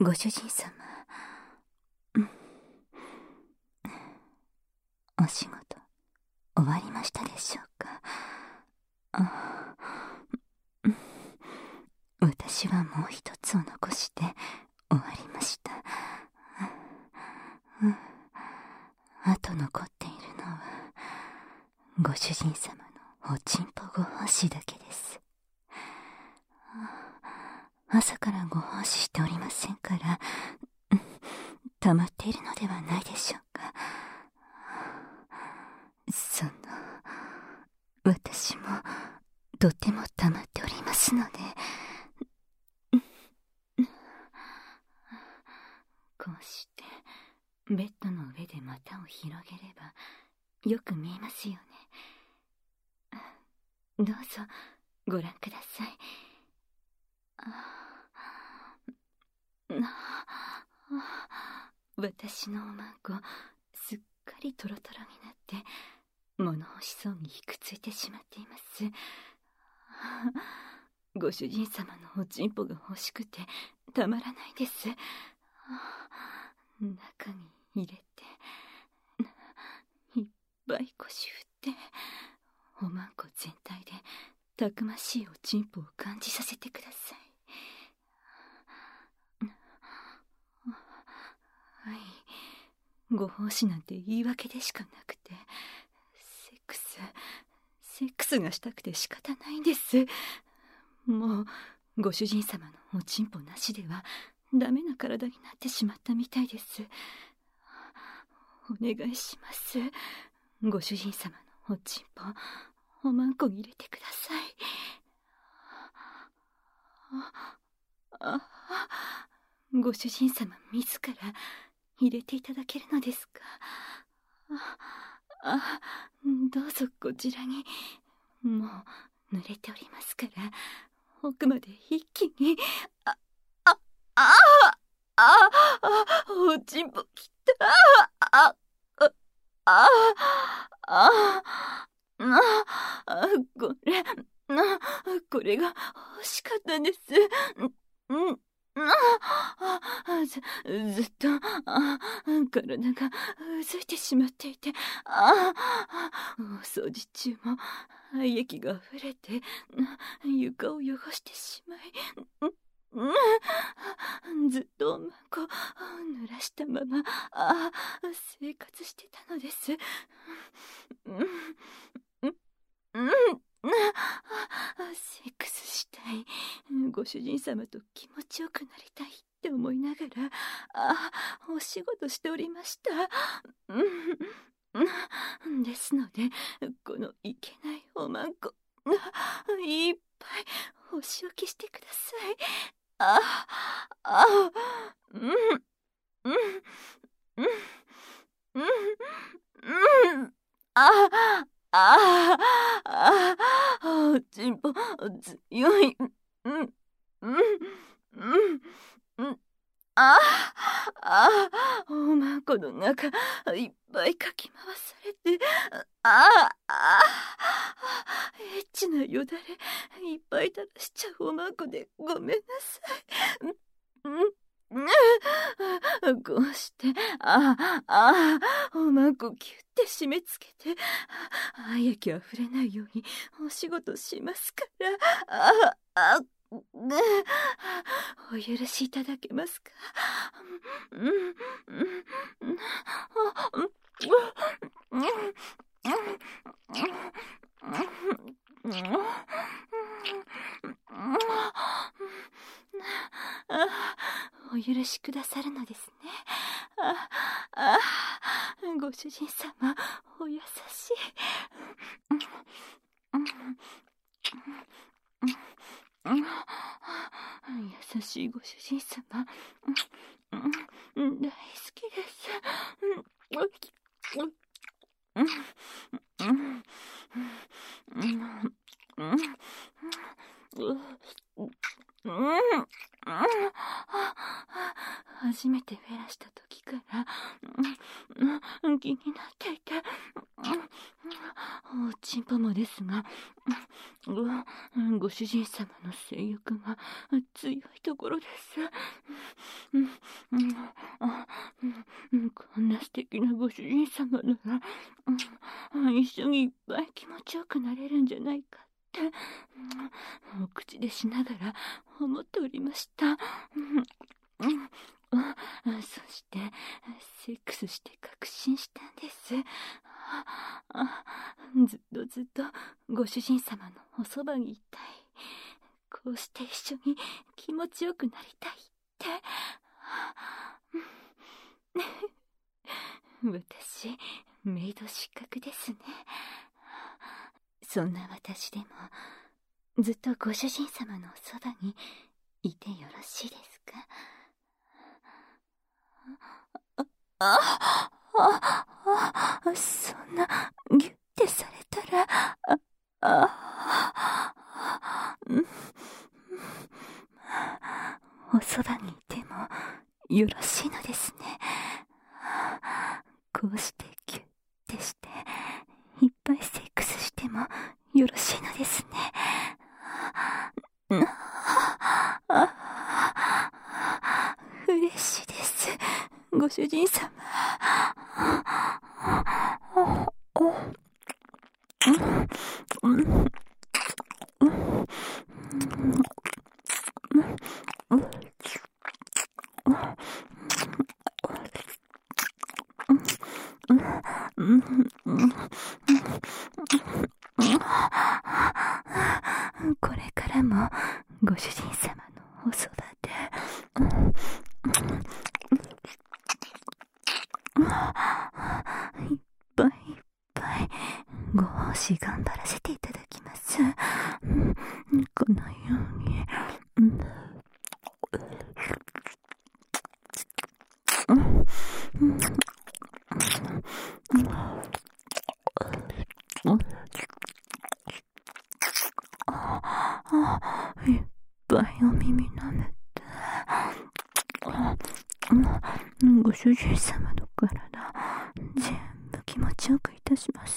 ご主人様、お仕事終わりましたでしょうか。私はもう一つを残して終わりました。あと残っているのはご主人様のおちんぽご奉仕だけです。朝からご奉仕しておりませんから、溜まっているのではないでしょうか。私もとても溜まっておりますので。こうしてベッドの上で股を広げればよく見えますよね。どうぞご覧ください。私のおまんこすっかりトロトロになって物欲しそうにひくついてしまっています。ご主人様のおちんぽが欲しくてたまらないです。中に入れていっぱい腰振っておまんこ全体でたくましいおちんぽを感じさせてください。はい、ご奉仕なんて言い訳でしかなくて、セックスがしたくて仕方ないんです。もうご主人様のおちんぽなしではダメな体になってしまったみたいです。お願いします。ご主人様のおちんぽおまんこに入れてください。ご主人様自ら入れていただけるのですか。どうぞこちらに。もう濡れておりますから奥まで一気に。おちんぽきた。これが欲しかったんです。ずっと体がうずいてしまっていて、お掃除中も廃液が溢れて床を汚してしまい、ずっとおまんこ濡らしたまま生活してたのです。セックスしたい、ご主人様と気持ちよくなりたいって思いながらお仕事しておりました。ですのでこのいけないおまんこいっぱいお仕置きしてください。おちんぽ強い。おまんこの中いっぱいかき回されて、エッチなよだれいっぱい垂らしちゃうおまんこでごめんなさい。こうしておまんこキュッて締め付けて廃液あふれないようにお仕事しますから、お許しいただけますか。お許しくださるのですね。ご主人様お優しい。優しいご主人様大好きです。初めてフェラした時から気になっていて、おちんぽもですがご主人様の性欲が強いところです。こんな素敵なご主人様なら、一緒にいっぱい気持ちよくなれるんじゃないかって、お口でしながら思っておりました。そしてセックスして確信したんです。ずっとご主人様のおそばにいたい。こうして一緒に気持ちよくなりたいって。私、メイド失格ですね。そんな私でもずっとご主人様のおそばにいてよろしいですか？そんなギュッてされたら、おそばにいてもよろしいのですね。こうしてギュッてしていっぱいセックスしてもよろしいのですね。嬉しいです、ご主人様。これからもご主人様のおそばでいっぱいいっぱいご奉仕頑張らせていただきます。このようにいっぱいお耳舐めて、ご主人様の体全部気持ちよくいたします。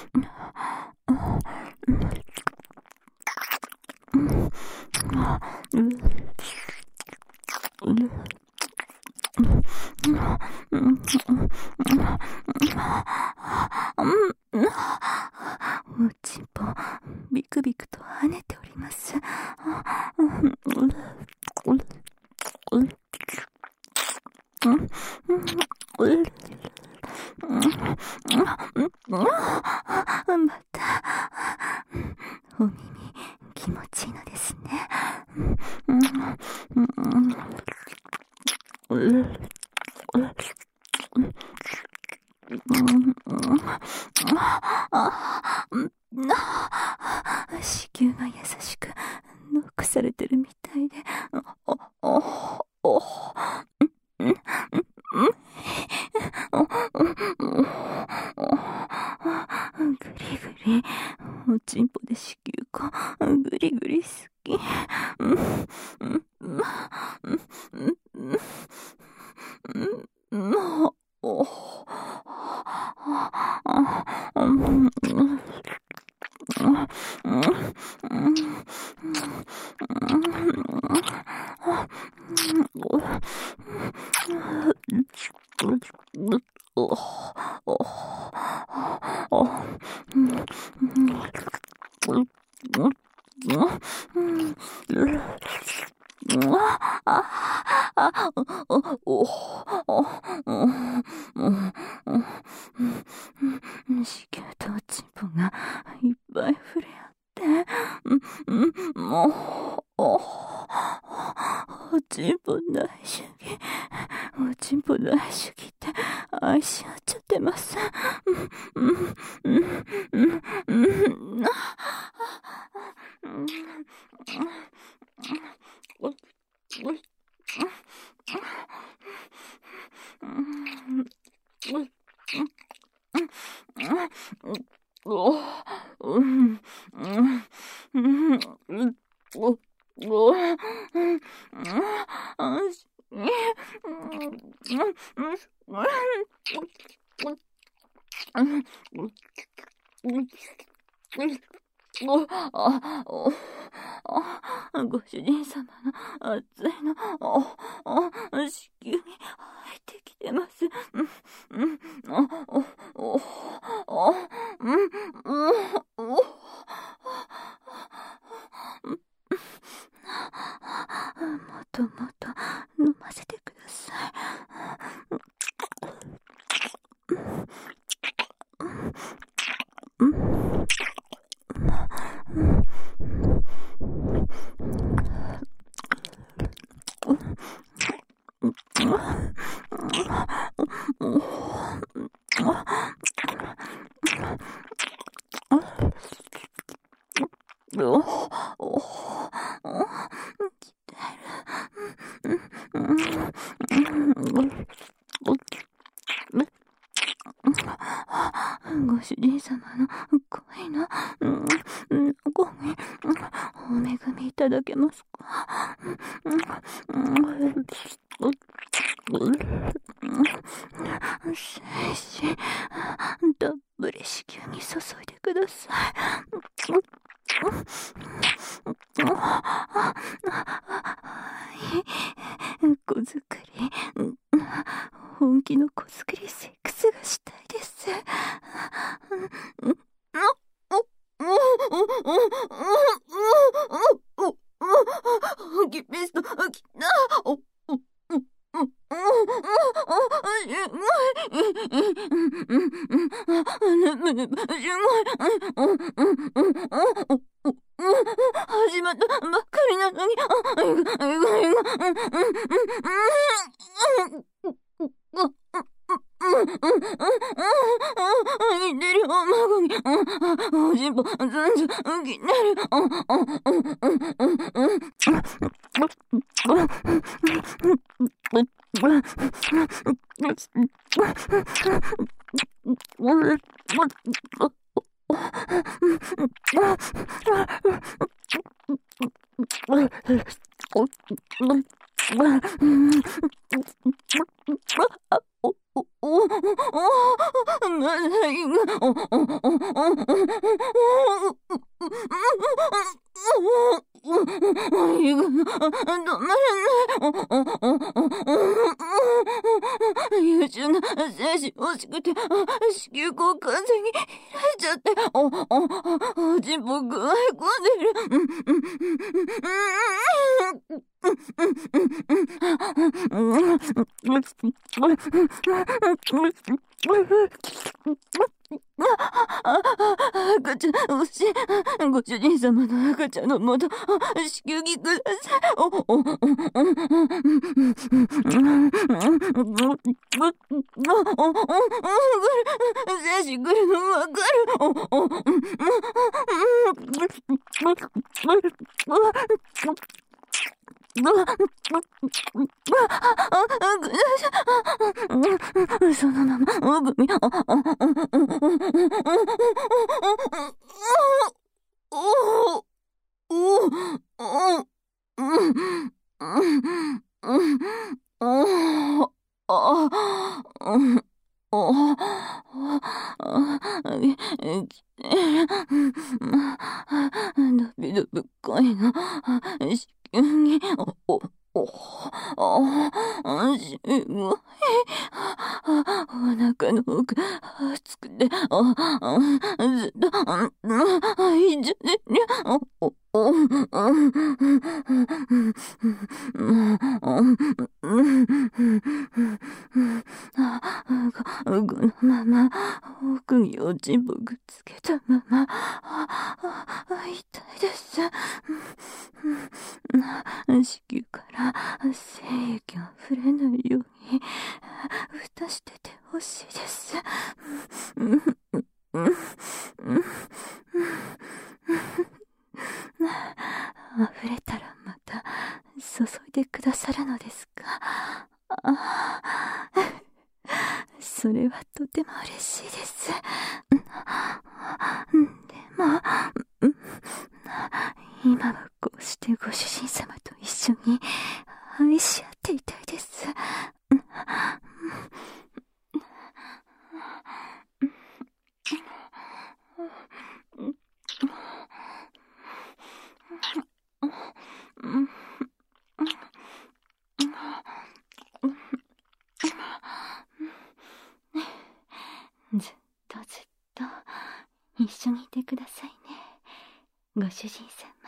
おちんぽビクビクと跳ねております。またお耳気持ちいいのですね。子宮が優しくノックされてるみたいで、ぐりぐりおちんぽで子宮がぐりぐり好き。子宮とおちんぽがいっぱい触れ合って、おちんぽ大主義、おちんぽ大主義って愛し合っちゃってます。 ご主人様の熱いの、子宮に入ってきてます。もっともっと飲ませてください。ご主人様の恋のごめお恵みいただけますか。精子たっぷり子宮に注いでください。子作り、本気の子作りセックスがしたいです。ベスト、きた。始まったばっかりなのに。出るお孫に、おじんぼ、ずんずん気になる。優秀な精子欲しくて、子宮口完全に開いちゃって、おちんぽ具合込んでる。赤ちゃん欲しい。ご主人様の赤ちゃんのもと、子宮にください。精子来るのわかる。そのまま、おぐみ、ドビドビ恋の子宮に、すごい。お腹の奥、熱くて、ずっと、いいじゃねにゃ。このまま、奥におちんぽくっつけたまま、痛いです。子宮から精液が触れないように、蓋しててほしいです。溢れたらまた注いでくださるのですか。それはとても嬉しいです。でも、今はこうしてご主人様と一緒に愛し合っていたいです。 一緒にいてくださいね、ご主人様。